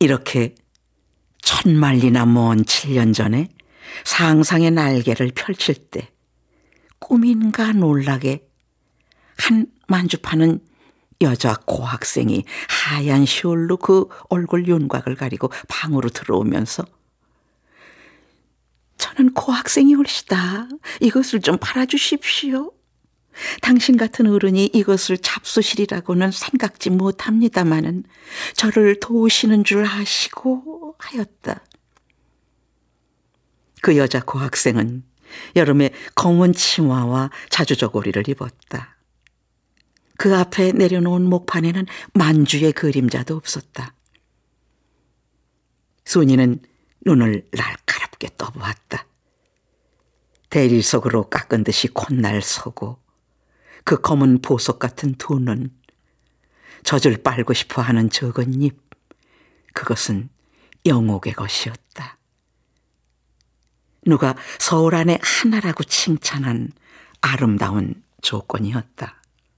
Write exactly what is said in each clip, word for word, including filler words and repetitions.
이렇게 천만리나 먼 칠 년 전에 상상의 날개를 펼칠 때 꿈인가 놀라게 한 만주파는 여자 고학생이 하얀 숄로 그 얼굴 윤곽을 가리고 방으로 들어오면서 저는 고학생이 올시다. 이것을 좀 팔아주십시오. 당신 같은 어른이 이것을 잡수시리라고는 생각지 못합니다마는 저를 도우시는 줄 아시고 하였다. 그 여자 고학생은 여름에 검은 치마와 자주저고리를 입었다. 그 앞에 내려놓은 목판에는 만주의 그림자도 없었다. 순이는 눈을 날카롭게 떠보았다. 대리 속으로 깎은 듯이 콧날 서고 그 검은 보석 같은 두 눈, 젖을 빨고 싶어하는 적은 입, 그것은 영옥의 것이었다. 누가 서울 안에 하나라고 칭찬한 아름다운 조건이었다.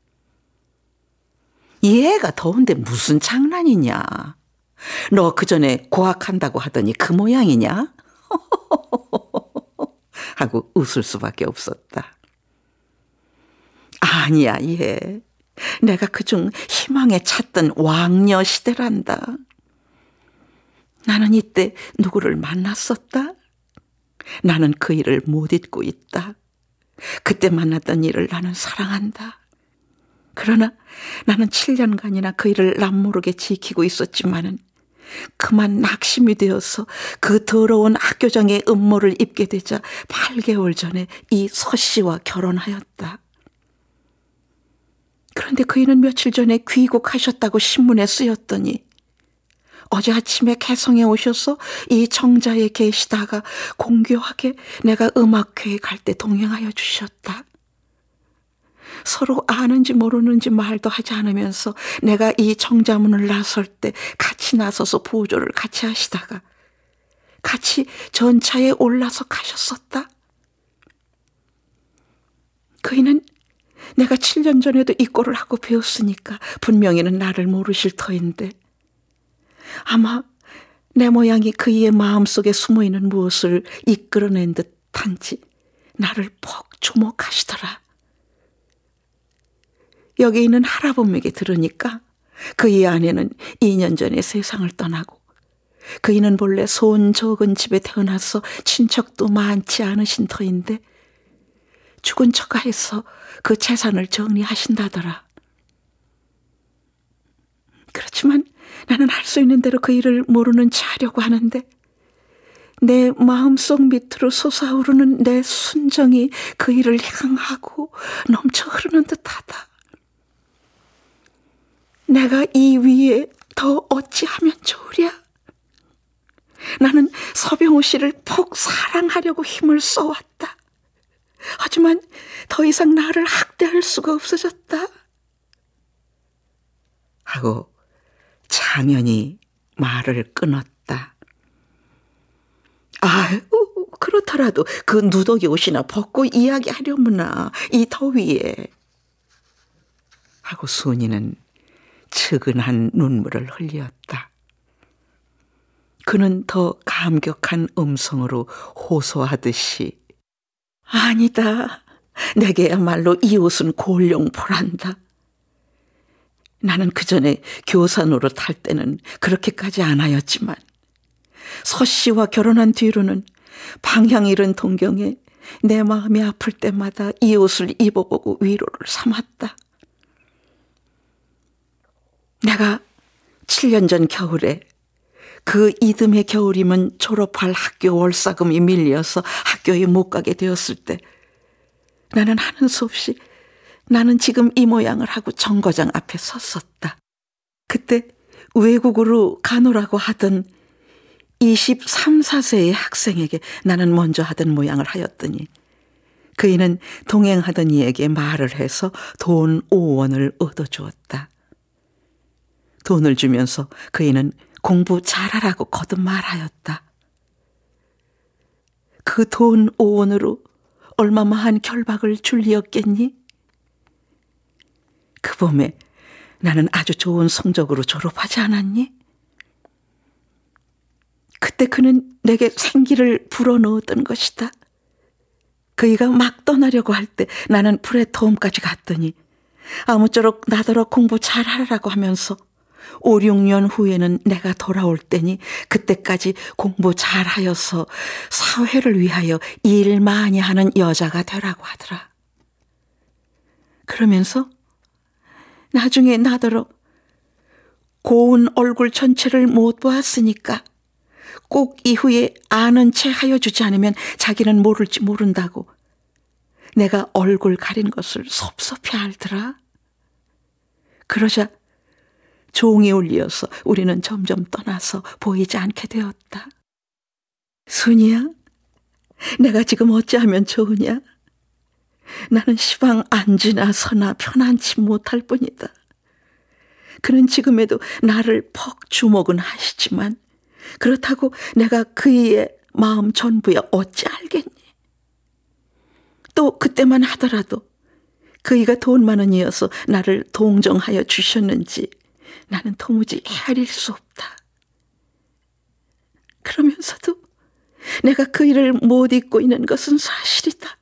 이 애가 더운데 무슨 장난이냐? 너 그전에 고학한다고 하더니 그 모양이냐? 하고 웃을 수밖에 없었다. 아니야, 얘. 내가 그중 희망에 찾던 왕녀 시대란다. 나는 이때 누구를 만났었다? 나는 그 일을 못 잊고 있다. 그때 만났던 일을 나는 사랑한다. 그러나 나는 칠 년간이나 그 일을 남모르게 지키고 있었지만은 그만 낙심이 되어서 그 더러운 학교장의 음모를 입게 되자 팔 개월 전에 이 서 씨와 결혼하였다. 그런데 그이는 며칠 전에 귀국하셨다고 신문에 쓰였더니 어제 아침에 개성에 오셔서 이 정자에 계시다가 공교하게 내가 음악회에 갈 때 동행하여 주셨다. 서로 아는지 모르는지 말도 하지 않으면서 내가 이 정자문을 나설 때 같이 나서서 보조를 같이 하시다가 같이 전차에 올라서 가셨었다. 그이는 내가 칠 년 전에도 이 꼴을 하고 배웠으니까 분명히는 나를 모르실 터인데 아마 내 모양이 그이의 마음속에 숨어있는 무엇을 이끌어낸 듯한지 나를 퍽 주목하시더라. 여기 있는 할아범에게 들으니까 그이 아내는 이 년 전에 세상을 떠나고 그이는 본래 손 적은 집에 태어나서 친척도 많지 않으신 터인데 죽은 처가에서 그 재산을 정리하신다더라. 그렇지만 나는 할 수 있는 대로 그 일을 모르는 체 하려고 하는데 내 마음속 밑으로 솟아오르는 내 순정이 그 일을 향하고 넘쳐 흐르는 듯하다. 내가 이 위에 더 어찌하면 좋으랴. 나는 서병호 씨를 폭 사랑하려고 힘을 써왔다. 하지만 더 이상 나를 학대할 수가 없어졌다. 하고 장연히 말을 끊었다. 아유, 그렇더라도 그 누더기 옷이나 벗고 이야기하려무나 이 더위에. 하고 순이는 측은한 눈물을 흘렸다. 그는 더 감격한 음성으로 호소하듯이 아니다. 내게야말로 이 옷은 골룡포란다. 나는 그전에 교사 노릇할 때는 그렇게까지 안 하였지만 서 씨와 결혼한 뒤로는 방향 잃은 동경에 내 마음이 아플 때마다 이 옷을 입어보고 위로를 삼았다. 내가 칠 년 전 겨울에 그 이듬해 겨울이면 졸업할 학교 월사금이 밀려서 학교에 못 가게 되었을 때 나는 하는 수 없이 나는 지금 이 모양을 하고 정거장 앞에 섰었다. 그때 외국으로 가노라고 하던 이십삼, 사 세의 학생에게 나는 먼저 하던 모양을 하였더니 그이는 동행하던 이에게 말을 해서 돈 오 원을 얻어주었다. 돈을 주면서 그이는 공부 잘하라고 거듭 말하였다. 그 돈 오 원으로 얼마만한 결박을 줄 리었겠니? 그 봄에 나는 아주 좋은 성적으로 졸업하지 않았니? 그때 그는 내게 생기를 불어넣었던 것이다. 그이가 막 떠나려고 할 때 나는 프레토움까지 갔더니 아무쪼록 나더러 공부 잘하라고 하면서 오, 육 년 후에는 내가 돌아올 때니 그때까지 공부 잘하여서 사회를 위하여 일 많이 하는 여자가 되라고 하더라. 그러면서 나중에 나더러 고운 얼굴 전체를 못 보았으니까 꼭 이후에 아는 체 하여 주지 않으면 자기는 모를지 모른다고 내가 얼굴 가린 것을 섭섭해 알더라. 그러자 종이 울리어서 우리는 점점 떠나서 보이지 않게 되었다. 순이야, 내가 지금 어찌하면 좋으냐? 나는 시방 앉으나 서나 편안치 못할 뿐이다. 그는 지금에도 나를 퍽 주목은 하시지만 그렇다고 내가 그의 마음 전부야 어찌 알겠니? 또 그때만 하더라도 그이가 돈 많은 이여서 나를 동정하여 주셨는지 나는 도무지 헤아릴 수 없다. 그러면서도 내가 그이를 못 잊고 있는 것은 사실이다.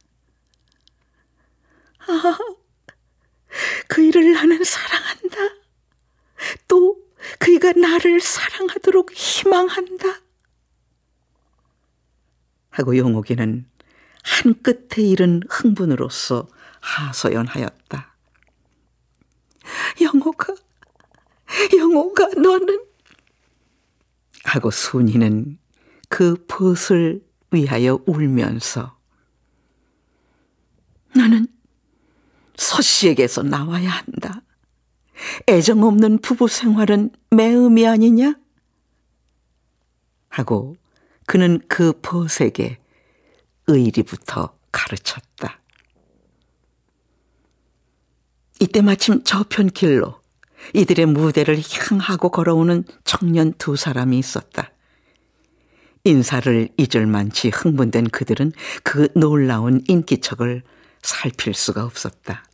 아, 그이를 나는 사랑한다. 또 그이가 나를 사랑하도록 희망한다. 하고 용옥이는 한 끝에 이른 흥분으로써 하소연하였다. 영옥아, 영옥아, 너는? 하고 순이는 그 벗을 위하여 울면서 나는 서씨에게서 나와야 한다. 애정 없는 부부 생활은 매음이 아니냐? 하고 그는 그 벗에게 의리부터 가르쳤다. 이때 마침 저편 길로 이들의 무대를 향하고 걸어오는 청년 두 사람이 있었다. 인사를 잊을 만치 흥분된 그들은 그 놀라운 인기척을 살필 수가 없었다.